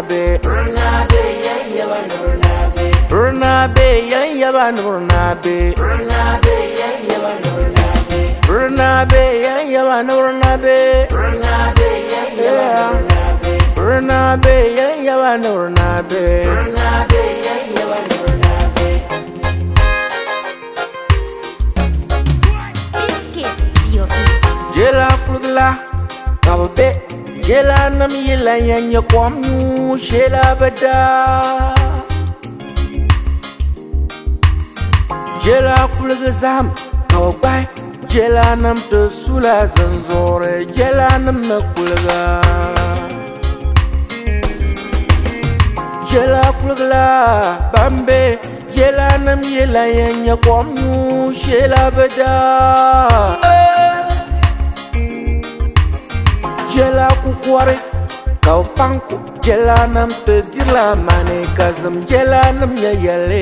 Burnabe, Burnabe, Burnabe, Burnabe, Burnabe, Burnabe, Burnabe, Jela Plugla, Kabe, Jela Namila, and your Kwamu, Shela Bada. Jela Plugazam, Kabai, Jela Nam to Sula Zanzore, Jela Nam Pulga. Jela Plugla, Bambe, Jela Nam Yela, and your Kwamu, Shela Bada. Jela kukware kau pangku jela nam te dila mane kazam jela nam ya yale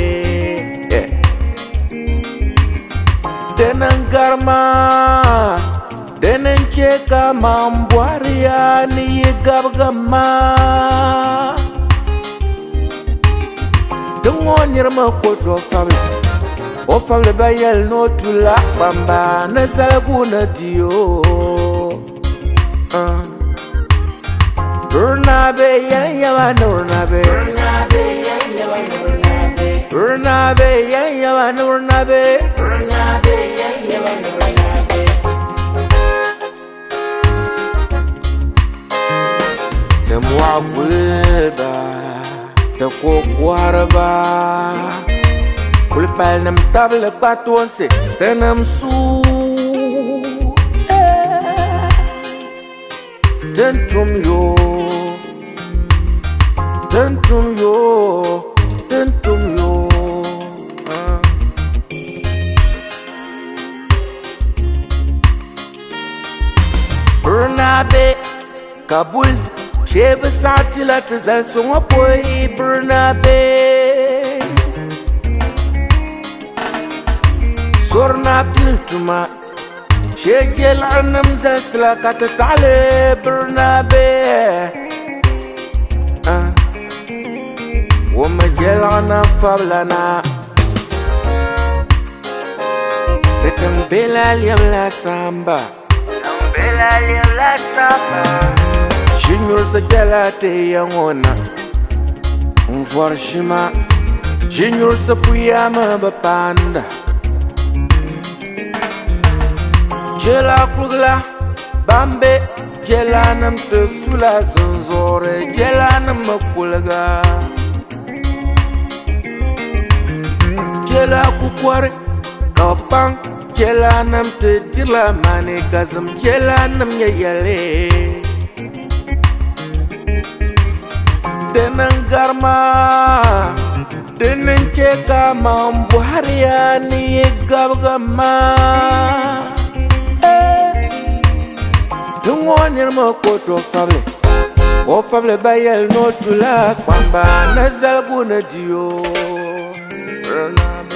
Denan garma Denan cheka mambuaria ni gabgama Dungon yirma kodo family O family bayel no tula bamba na salaguna dio Burnabe, Burnabe, Burnabe, Burnabe, Burnabe, the Mwagweba, the Kokwaraba, Pulpal nam table patuanse, Tenam su. Tentum yo, tentum yo, tentum yo. Burnabe, Kabul, Sheba Satila Tazal Songapoi, Burnabe. Sorna Piltuma. Shegel anam zasla katatale Burnabe Wama jel ana fablana Rekan belal yam la samba Junior sa jalate yangona Mvarshima Junior sa puyama bapanda Jela Plugla, Bambe, Jela Nam te Sula Zanzore, Jela Nam Pulga. Jela Kukware, Kaupang, Jela Nam te Dila Mane Kazam, Jela Nam Yale. Denan Garma, Denan Cheka Mambuaria ni Gabgama. Dungon yirma koto family O family bayel no tula Kwamba nazal guna dio Burnabe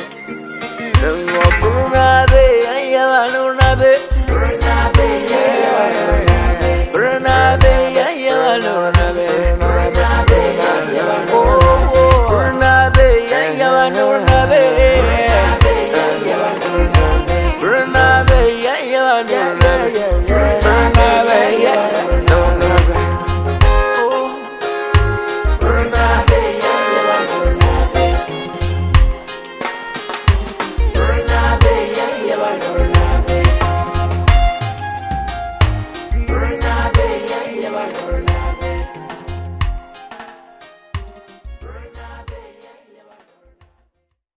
Burnabe Ayawa Burnabe Burnabe Burnabe Burnabe Ayawa Burnabe Burnabe Burnabe Ayawa Burnabe Burnabe Ayawa Burnabe